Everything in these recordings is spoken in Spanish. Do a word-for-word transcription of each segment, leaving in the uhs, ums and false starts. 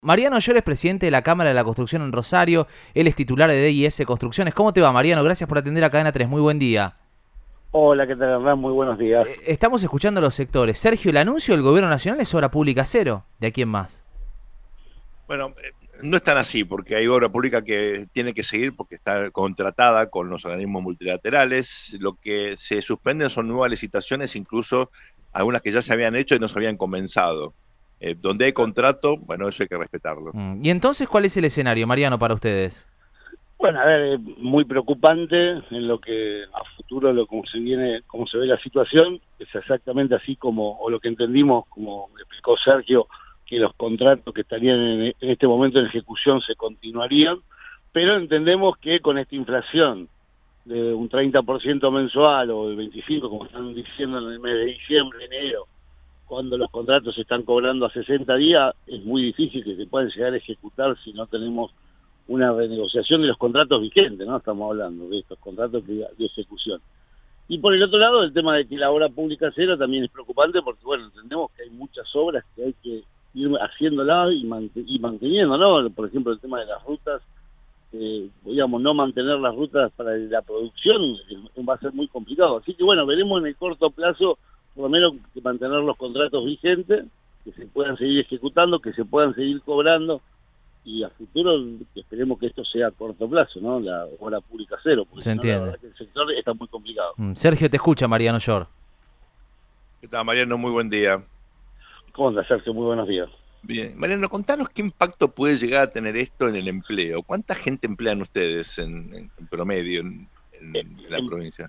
Mariano Llor es presidente de la Cámara de la Construcción en Rosario, él es titular de D I S Construcciones. ¿Cómo te va, Mariano? Gracias por atender a Cadena tres, muy buen día. Hola, ¿qué tal, Hernán? Muy buenos días. Eh, estamos escuchando a los sectores. Sergio, el anuncio del gobierno nacional es obra pública cero. ¿De aquí en más? Bueno, no es tan así, porque hay obra pública que tiene que seguir porque está contratada con los organismos multilaterales. Lo que se suspenden son nuevas licitaciones, incluso algunas que ya se habían hecho y no se habían comenzado. Eh, donde hay contrato, bueno, eso hay que respetarlo. Mm. ¿Y entonces cuál es el escenario, Mariano, para ustedes? Bueno, a ver, es muy preocupante en lo que a futuro, lo como se viene, cómo se ve la situación, es exactamente así como, o lo que entendimos, como explicó Sergio, que los contratos que estarían en, en este momento en ejecución se continuarían, pero entendemos que con esta inflación de un treinta por ciento mensual o el veinticinco por ciento, como están diciendo en el mes de diciembre, enero, cuando los contratos se están cobrando a sesenta días, es muy difícil que se puedan llegar a ejecutar si no tenemos una renegociación de los contratos vigentes, ¿no? Estamos hablando de estos contratos de, de ejecución. Y por el otro lado, el tema de que la obra pública cero también es preocupante porque, bueno, entendemos que hay muchas obras que hay que ir haciéndolas y, mant y manteniendo, ¿no? Por ejemplo, el tema de las rutas, eh, digamos, no mantener las rutas para la producción va a ser muy complicado. Así que, bueno, veremos en el corto plazo, por lo menos, que mantener los contratos vigentes, que se puedan seguir ejecutando, que se puedan seguir cobrando, y a futuro esperemos que esto sea a corto plazo, ¿no? La obra pública cero, porque Se si no, entiende. la verdad que el sector está muy complicado. Mm. Sergio, te escucha Mariano Llor. ¿Qué tal, Mariano? Muy buen día. ¿Cómo anda, Sergio? Muy buenos días. Bien. Mariano, contanos qué impacto puede llegar a tener esto en el empleo. ¿Cuánta gente emplean ustedes en, en, en promedio en, en, Eh, en la en, provincia?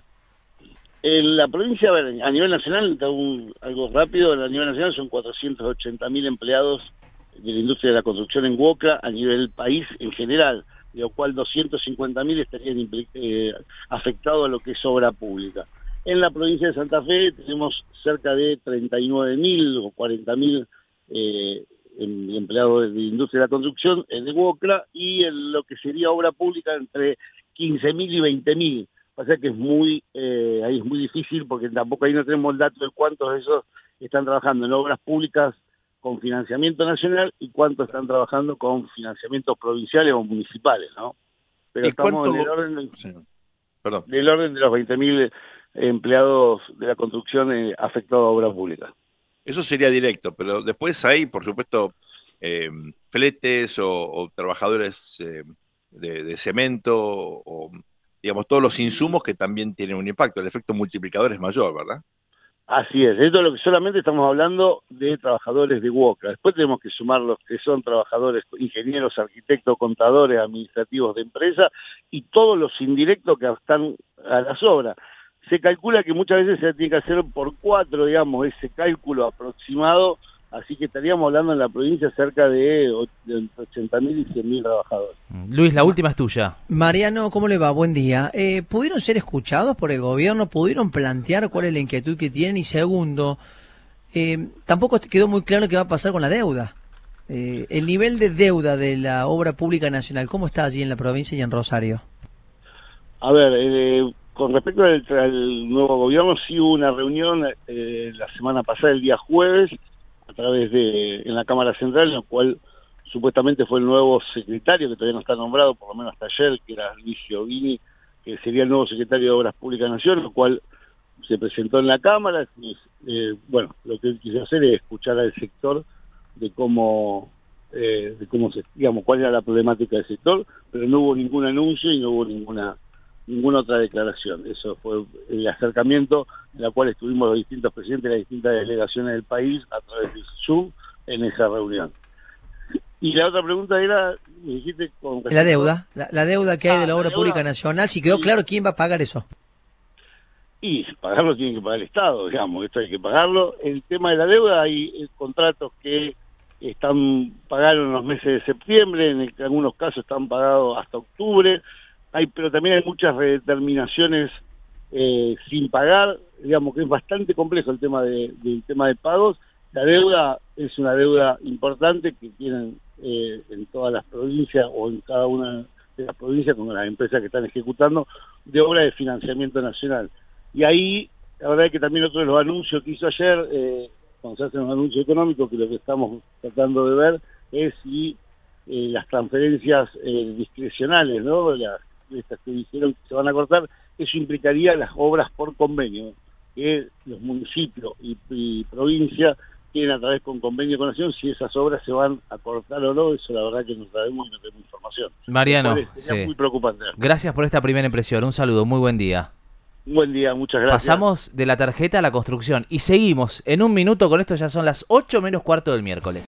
En la provincia, a ver, a nivel nacional, un, algo rápido, a nivel nacional son cuatrocientos ochenta mil empleados de la industria de la construcción en Huoca, a nivel país en general, de lo cual doscientos cincuenta mil estarían eh, afectados a lo que es obra pública. En la provincia de Santa Fe tenemos cerca de treinta y nueve mil o cuarenta mil eh, empleados de la industria de la construcción en Huoca, y en lo que sería obra pública entre quince mil y veinte mil. Pasa que es muy, eh, ahí es muy difícil porque tampoco ahí no tenemos el dato de cuántos de esos están trabajando en obras públicas con financiamiento nacional y cuántos están trabajando con financiamientos provinciales o municipales, ¿no? Pero ¿Y estamos cuánto? en el orden, Sí. Perdón. del orden de los veinte mil empleados de la construcción eh, afectados a obras públicas. Eso sería directo, pero después hay, por supuesto, eh, fletes o, o trabajadores eh, de, de cemento o, digamos, todos los insumos que también tienen un impacto. El efecto multiplicador es mayor, ¿verdad? Así es, esto es lo que solamente estamos hablando de trabajadores de Huoca. Después tenemos que sumar los que son trabajadores, ingenieros, arquitectos, contadores, administrativos de empresa y todos los indirectos que están a las obras. Se calcula que muchas veces se tiene que hacer por cuatro, digamos, ese cálculo aproximado, así que estaríamos hablando en la provincia cerca de ochenta mil y cien mil trabajadores. Luis, la última es tuya. Mariano, ¿cómo le va? Buen día. Eh, ¿Pudieron ser escuchados por el gobierno? ¿Pudieron plantear cuál es la inquietud que tienen? Y segundo, eh, tampoco quedó muy claro qué va a pasar con la deuda. Eh, el nivel de deuda de la obra pública nacional, ¿cómo está allí en la provincia y en Rosario? A ver, eh, con respecto al, al nuevo gobierno, sí hubo una reunión eh, la semana pasada, el día jueves, a través de, en la Cámara Central, en la cual supuestamente fue el nuevo secretario, que todavía no está nombrado, por lo menos hasta ayer, que era Luis Giovini, que sería el nuevo secretario de Obras Públicas de Nación, lo cual se presentó en la Cámara. Y, eh, bueno, lo que él quiso hacer es escuchar al sector de cómo, eh, de cómo se, digamos, cuál era la problemática del sector, pero no hubo ningún anuncio y no hubo ninguna ninguna otra declaración. Eso fue el acercamiento en el cual estuvimos los distintos presidentes de las distintas delegaciones del país a través de Zoom en esa reunión. Y la otra pregunta era, me dijiste con respecto... La deuda, la, la deuda que hay ah, de la obra la pública deuda. nacional, si quedó Sí. claro quién va a pagar eso. Y pagarlo tiene que pagar el Estado, digamos, esto hay que pagarlo. El tema de la deuda, hay eh, contratos que están pagados en los meses de septiembre, en, el, en algunos casos están pagados hasta octubre, hay, pero también hay muchas redeterminaciones eh, sin pagar, digamos que es bastante complejo el tema de, del tema de pagos. La deuda es una deuda importante que tienen eh, en todas las provincias o en cada una de las provincias con las empresas que están ejecutando de obra de financiamiento nacional. Y ahí, la verdad es que también otro de los anuncios que hizo ayer, eh, cuando se hacen los anuncios económicos, que lo que estamos tratando de ver es si eh, las transferencias eh, discrecionales, ¿no? Las, estas que dijeron que se van a cortar, eso implicaría las obras por convenio, que los municipios y, y provincia tienen a través con convenio con Nación, si esas obras se van a cortar o no, eso la verdad que no sabemos y no tenemos información. Mariano, sería sí. muy preocupante. Gracias por esta primera impresión, un saludo, muy buen día. Un buen día, muchas gracias. Pasamos de la tarjeta a la construcción y seguimos en un minuto con esto, ya son las ocho menos cuarto del miércoles.